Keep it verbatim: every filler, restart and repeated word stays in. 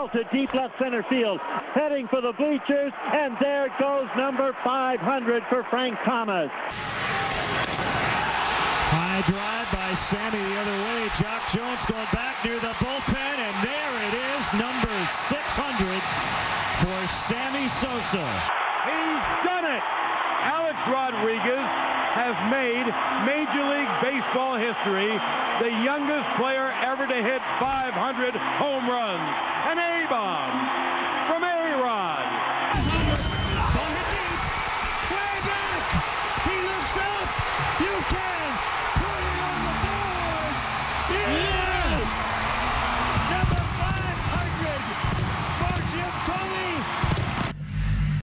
belted deep left center field. Heading for the bleachers, and there goes number five hundred for Frank Thomas. High drive by Sammy the other way. Jock Jones going back near the bullpen, and there it is, number six hundred for Sammy Sosa. He's done it! Alex Rodriguez has made Major League Baseball history, the youngest player ever to hit five hundred home runs. An A-bomb